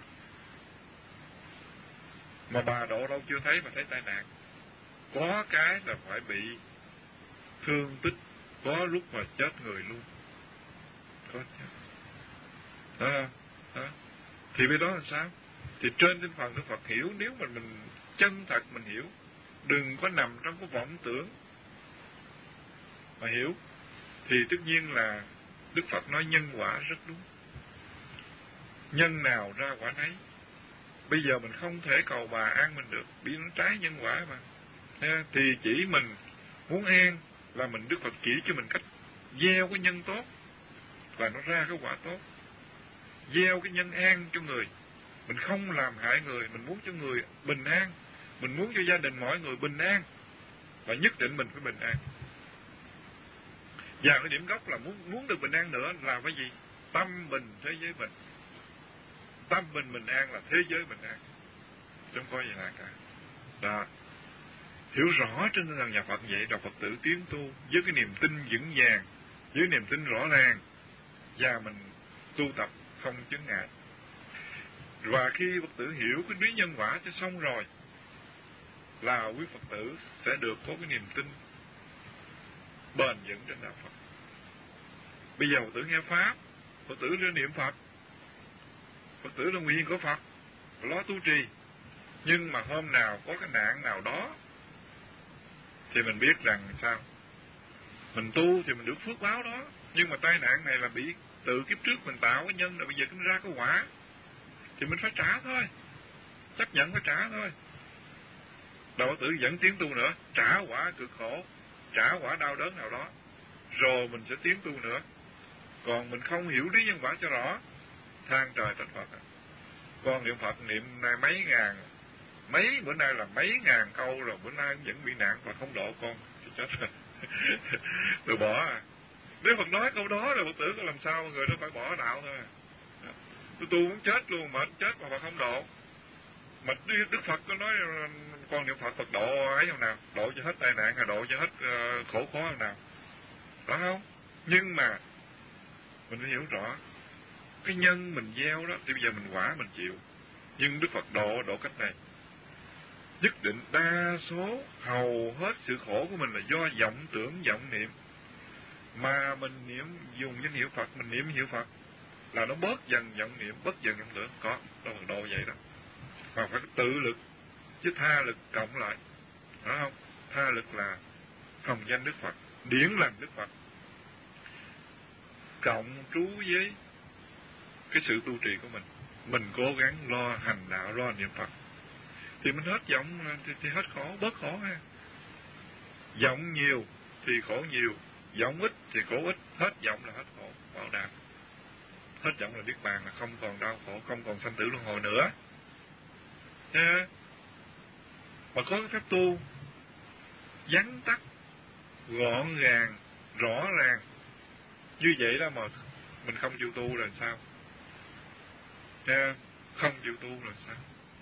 [SPEAKER 2] Mà bà độ đâu chưa thấy mà thấy tai nạn. Có cái là phải bị thương tích, có lúc mà chết người luôn. Có chết. Thì với đó là sao? Thì trên tinh thần Đức Phật hiểu, nếu mà mình chân thật mình hiểu, đừng có nằm trong cái vọng tưởng mà hiểu, thì tất nhiên là Đức Phật nói nhân quả rất đúng. Nhân nào ra quả nấy. Bây giờ mình không thể cầu bà an mình được, bị nó trái nhân quả mà. Thì chỉ mình muốn an là mình, Đức Phật chỉ cho mình cách gieo cái nhân tốt và nó ra cái quả tốt. Gieo cái nhân an cho người, mình không làm hại người, mình muốn cho người bình an, mình muốn cho gia đình mọi người bình an, và nhất định mình phải bình an. Và cái điểm gốc là muốn được bình an nữa là cái gì? Tâm bình, thế giới bình. Tâm bình an là thế giới bình an, không có gì là cả. Đó. Hiểu rõ trên tinh thần nhà Phật vậy, đạo Phật tử tiến tu với cái niềm tin vững vàng, với niềm tin rõ ràng, và mình tu tập không chướng ngại. Và khi Phật tử hiểu cái lý nhân quả cho xong rồi, là quý Phật tử sẽ được có cái niềm tin bền vững trên đạo Phật. Bây giờ Phật tử nghe Pháp, Phật tử lên niệm Phật, Phật tử là nguyện của Phật, lo tu trì. Nhưng mà hôm nào có cái nạn nào đó thì mình biết rằng sao? Mình tu thì mình được phước báo đó, nhưng mà tai nạn này là bị từ kiếp trước mình tạo cái nhân, là bây giờ nó ra cái quả, thì mình phải trả thôi, chấp nhận phải trả thôi. Đạo Phật tử vẫn tiến tu nữa, trả quả cực khổ, trả quả đau đớn nào đó, rồi mình sẽ tiến tu nữa. Còn mình không hiểu lý nhân quả cho rõ, than trời trách Phật. Con niệm Phật niệm nay mấy ngàn, mấy bữa nay là mấy ngàn câu rồi, bữa nay vẫn bị nạn và không độ con thì chết rồi. Rồi bỏ à. Nếu Phật nói câu đó là Phật tử có làm sao mà người đó phải bỏ đạo thôi. Tôi tu muốn chết luôn, mệt chết mà Phật không độ. Mà Đức Phật có nói con niệm Phật Phật độ ấy không nào? Độ cho hết tai nạn hay độ cho hết khổ khó không nào? Đó không? Nhưng mà mình phải hiểu rõ cái nhân mình gieo đó thì bây giờ mình quả mình chịu. Nhưng Đức Phật độ cách này. Nhất định đa số hầu hết sự khổ của mình là do vọng tưởng vọng niệm. Mà mình niệm dùng danh hiệu Phật, mình niệm hiệu Phật là nó bớt dần vọng niệm, bớt dần vọng tưởng. Có, đó Phật độ vậy đó. Mà phải tự lực chứ tha lực cộng lại. Đó không? Tha lực là hồng danh Đức Phật, điển lành Đức Phật, cộng trú với cái sự tu trì của mình cố gắng lo hành đạo, lo niệm Phật, thì mình hết vọng thì hết khổ, bớt khổ ha. Vọng nhiều thì khổ nhiều, vọng ít thì khổ ít, hết vọng là hết khổ, bảo đảm. Hết vọng là niết bàn, là không còn đau khổ, không còn sanh tử luân hồi nữa. Nha. Mà có cái phép tu vắn tắt, gọn gàng, rõ ràng như vậy đó mà mình không chịu tu là sao? Nha. Không chịu tu là sao?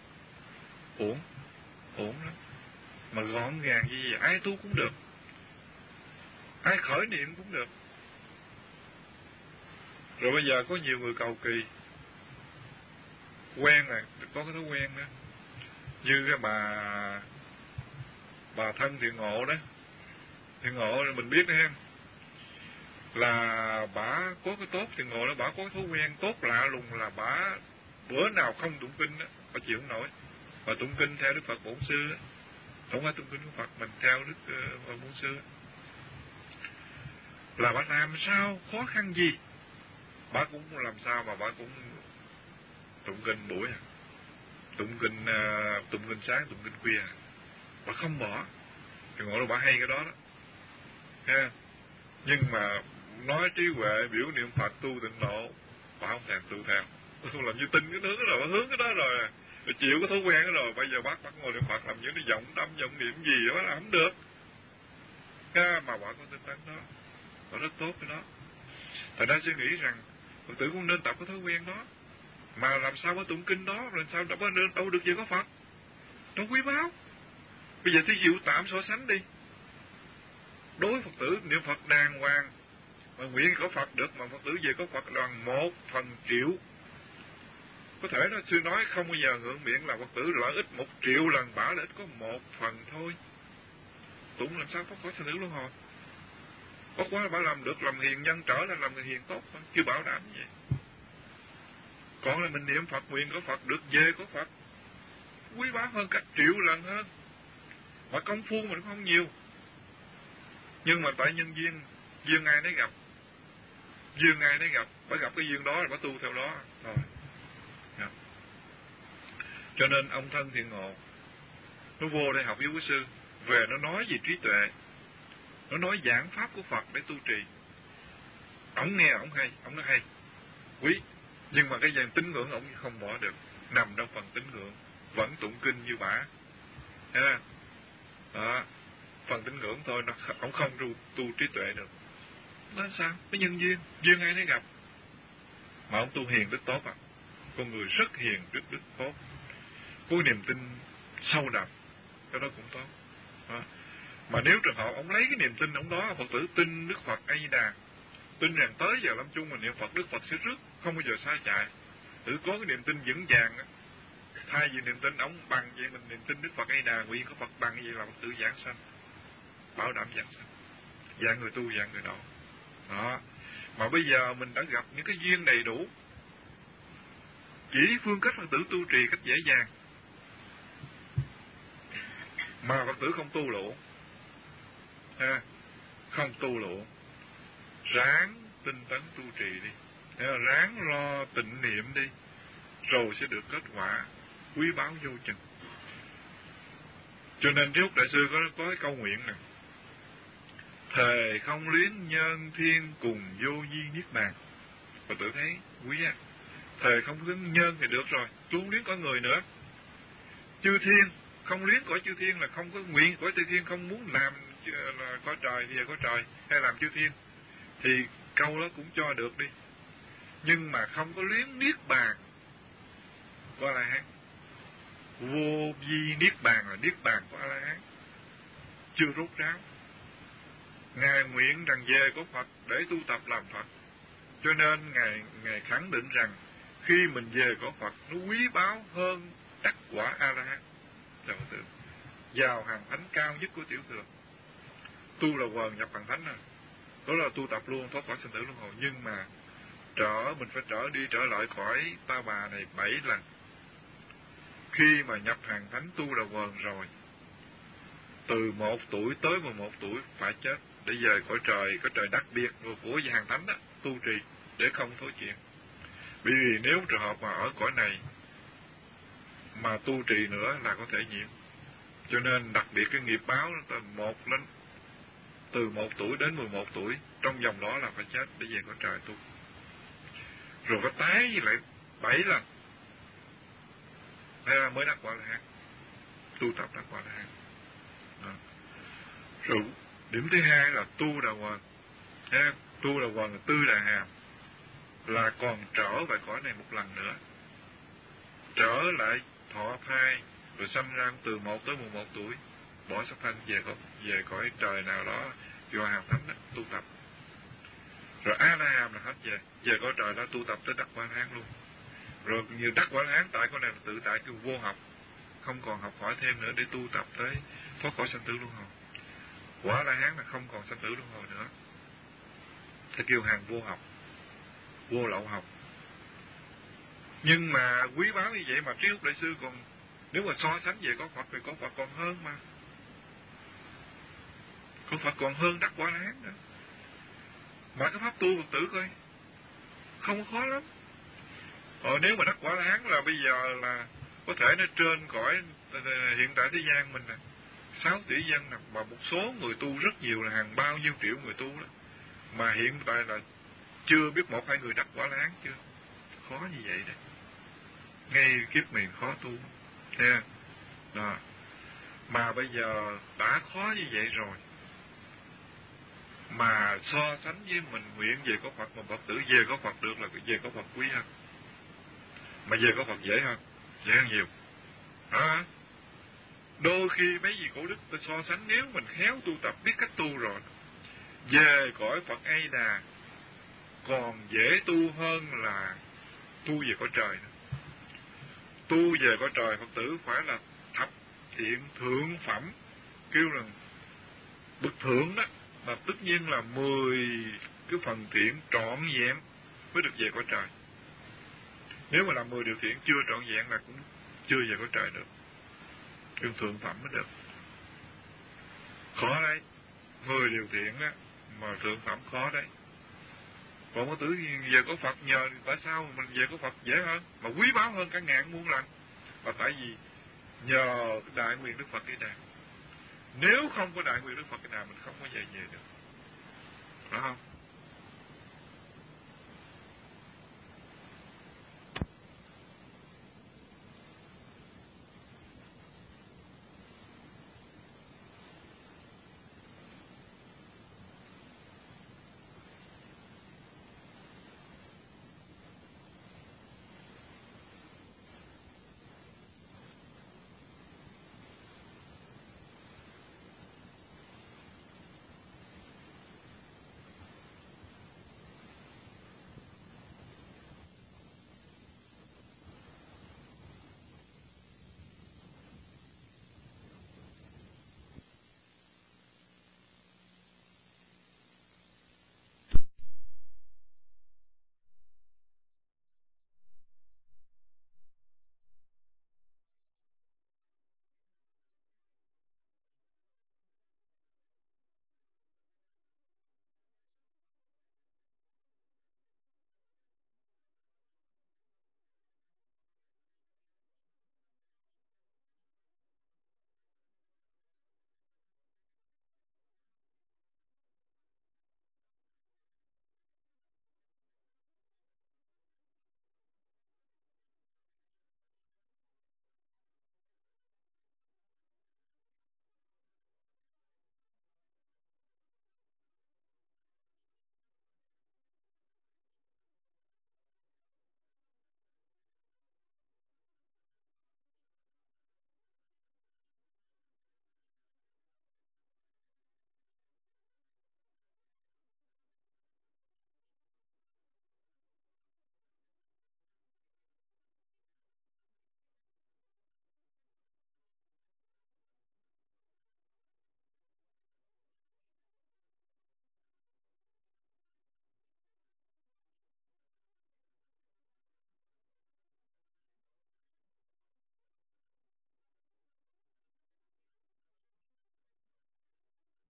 [SPEAKER 2] Uổng lắm. Mà gọn gàng như vậy ai tu cũng được, ai khởi niệm cũng được. Rồi bây giờ có nhiều người cầu kỳ quen rồi, có cái thói quen đó. Như cái bà Thân Thiện Ngộ đó, Thiện Ngộ mình biết đó ha, là bả có cái tốt. Thiện Ngộ đó bả có cái thói quen tốt lạ lùng là bả bữa nào không tụng kinh đó bà chịu không nổi. Bà tụng kinh theo Đức Phật Bổn Sư đó, không phải tụng kinh của Phật, mình theo Đức Bổn Sư đó. Là bà làm sao khó khăn gì bà cũng làm sao mà bà cũng tụng kinh buổi à, tụng kinh sáng, tụng kinh khuya à. Bà không bỏ. Thì ngộ là bà hay cái đó đó ha. Nhưng mà nói trí huệ, biểu niệm Phật, tu tịnh độ, bà không thèm tu theo. Bà không làm như tin cái hướng đó rồi, bà hướng cái đó rồi, bà chịu cái thói quen đó rồi. Bây giờ bác ngồi niệm Phật làm những cái vọng tâm vọng niệm gì đó là không được ha. Mà bà có tinh tấn đó, bà rất tốt cái đó. Thành ra suy nghĩ rằng Phật tử cũng nên tập cái thói quen đó. Mà làm sao có tụng kinh đó, rồi sao đâu được gì có Phật, đâu quý báu. Bây giờ thí dụ tạm so sánh đi, đối Phật tử niệm Phật đàng hoàng mà nguyện có Phật được, mà Phật tử về có Phật đoàn 1/1000. Có thể nó sư nói không bao giờ ngượng miệng là Phật tử lợi ích 1.000.000 lần, bảo là ít có 1 phần thôi. Tụng làm sao thoát khỏi sanh tử luân hồi. Có quá là bảo làm được, làm hiền nhân trở là làm người hiền tốt thôi, chưa bảo đảm như vậy. Còn là mình niệm Phật nguyện có Phật được, về có Phật quý báu hơn cả 1.000.000 lần hơn. Mà công phu mình không nhiều, nhưng mà tại nhân duyên ai nấy gặp, duyên ai nấy gặp, phải gặp cái duyên đó là phải tu theo đó thôi. Cho nên ông Thân Thiện Ngộ nó vô đây học với quý sư, về nó nói về trí tuệ, nó nói giảng pháp của Phật để tu trì. Ông nghe ông hay, ông nói hay quý, nhưng mà cái dàn tín ngưỡng ông không bỏ được, nằm trong phần tín ngưỡng, vẫn tụng kinh như bả ha. Đó. phần tín ngưỡng thôi, ông không tu trí tuệ được. Nói sao? Cái nhân duyên ai nấy gặp. Mà ông tu hiền đức tốt à? Con người rất hiền đức tốt, có niềm tin sâu đậm, cái đó cũng tốt. Mà nếu trường hợp ông lấy cái niềm tin ông đó, Phật tử tin Đức Phật A Di Đà, tin rằng tới giờ lâm chung mình niệm Phật, Đức Phật sẽ rước, không bao giờ sai chạy. Tự có cái niềm tin vững vàng á. Thay vì niềm tin ông bằng vậy, mình niềm tin Đức Phật A Di Đà, nguyện có Phật bằng vậy là Phật tử giảng sanh, bảo đảm giảng sanh, dạng người tu, dạng người độ. Đó. Mà bây giờ mình đã gặp những cái duyên đầy đủ, chỉ phương cách Phật tử tu trì cách dễ dàng, mà Phật tử không tu lụ, không tu lụ, ráng tinh tấn tu trì đi, ráng lo tịnh niệm đi, rồi sẽ được kết quả quý báu vô chừng. Cho nên Đức Đại Sư có cái câu nguyện này: thề không luyến nhân thiên cùng vô vi niết bàn. Phật tử thấy quý á, thề không luyến nhân thì được rồi, tôi không luyến cõi người nữa. Chư thiên, không luyến cõi chư thiên là không có nguyện cõi chư thiên, không muốn làm là cõi trời thì cõi trời, hay làm chư thiên, thì câu đó cũng cho được đi. Nhưng mà không có luyến niết bàn của A-la-hán. Vô vi niết bàn là niết bàn của A-la-hán, chưa rốt ráo. Ngài nguyện rằng về có Phật để tu tập làm Phật, cho nên Ngài khẳng định rằng khi mình về có Phật nó quý báu hơn đắc quả A-la-hán. Vào hàng thánh cao nhất của tiểu thừa. Tu là quần nhập hàng thánh à. Đó là tu tập luôn thoát khỏi sinh tử luân hồi. Nhưng mà mình phải trở lại khỏi ta bà này 7 lần. Khi mà nhập hàng thánh tu là quần rồi, từ 1 tuổi tới 11 tuổi phải chết để về cõi trời, có trời đặc biệt của hàng thánh đó, tu trì để không thối chuyện. Bởi vì nếu trường hợp mà ở cõi này mà tu trì nữa là có thể nhiễm. Cho nên đặc biệt cái nghiệp báo từ 1 tuổi đến 11 tuổi, trong vòng đó là phải chết để về cõi trời tu. Rồi có tái với lại 7 lần mới đắc quả La-hán, tu tập đắc quả La-hán. Rồi điểm thứ hai là tu đà hoàng. Tu đà hoàng là tư đà hàm, là còn trở về cõi này một lần nữa, trở lại thọ thai, rồi sanh ra từ 1 tới 11 tuổi, bỏ sắc thân về cõi trời nào đó do hàng thánh đó, tu tập. Rồi A-la-hàm là hết về cõi trời đó tu tập tới đắc quả La-hán luôn. Rồi như đắc quả La-hán tại con này là tự tại kêu vô học, không còn học hỏi thêm nữa để tu tập tới thoát khỏi sanh tử luân hồi. Quả La-hán là không còn sanh tử luân hồi nữa, ta kêu hàng vô học, vô lậu học. Nhưng mà quý báu như vậy mà Trí Úc Đại Sư còn, nếu mà so sánh về có Phật thì có Phật còn hơn mà. Có Phật còn hơn đắc quả La-hán nữa. Mà cái pháp tu Phật tử coi không khó lắm. Nếu mà đắc quả La-hán là bây giờ là có thể nó trên cõi hiện tại thế gian mình nè, 6 tỷ dân nè, mà một số người tu rất nhiều, là hàng bao nhiêu triệu người tu đó, mà hiện tại là chưa biết 1-2 người đắc quả La-hán chưa. Khó như vậy đấy, ngay kiếp mình khó tu nha. Đó. Mà bây giờ đã khó như vậy rồi, mà so sánh với mình nguyện về có Phật, mà Phật tử về có Phật được là về có Phật quý hơn, mà về có Phật dễ hơn nhiều. Đôi khi mấy vị cổ đức ta so sánh, nếu mình khéo tu tập biết cách tu rồi, về cõi Phật A Di Đà còn dễ tu hơn là tu về cõi trời nữa. Tu về cõi trời Phật tử phải là thập thiện thượng phẩm, kêu là bậc thượng đó, mà tất nhiên là 10 cái phần thiện trọn vẹn mới được về cõi trời. Nếu mà làm 10 điều thiện chưa trọn vẹn là cũng chưa về cõi trời được, kêu thượng phẩm mới được. Khó đấy, 10 điều thiện á mà thượng phẩm khó đấy. Còn Phật tử về có Phật nhờ, tại sao mình về có Phật dễ hơn mà quý báu hơn cả ngàn muôn lần? Và tại vì nhờ đại nguyện Đức Phật Di Đà. Nếu không có đại nguyện Đức Phật Di Đà mình không có về được, phải không?